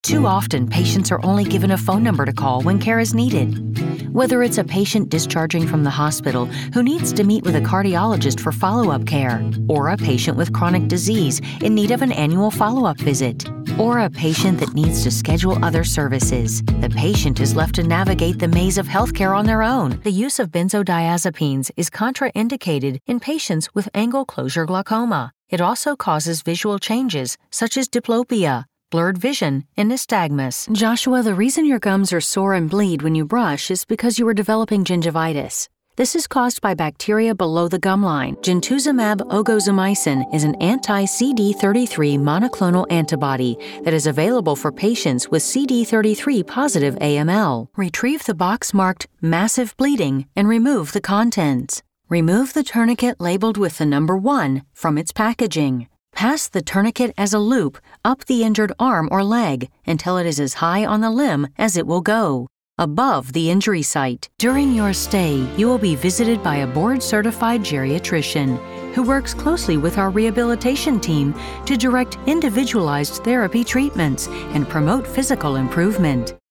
Too often, patients are only given a phone number to call when care is needed. Whether it's a patient discharging from the hospital who needs to meet with a cardiologist for follow-up care, or a patient with chronic disease in need of an annual follow-up visit, or a patient that needs to schedule other services, the patient is left to navigate the maze of healthcare on their own. The use of benzodiazepines is contraindicated in patients with angle closure glaucoma. It also causes visual changes, such as diplopia, blurred vision, and nystagmus. Joshua, the reason your gums are sore and bleed when you brush is because you are developing gingivitis. This is caused by bacteria below the gum line. Gintuzumab ozogamicin is an anti-CD33 monoclonal antibody that is available for patients with CD33 positive AML. Retrieve the box marked massive bleeding and remove the contents. Remove the tourniquet labeled with the number 1 from its packaging. Pass the tourniquet as a loop up the injured arm or leg until it is as high on the limb as it will go, above the injury site. During your stay, you will be visited by a board-certified geriatrician who works closely with our rehabilitation team to direct individualized therapy treatments and promote physical improvement.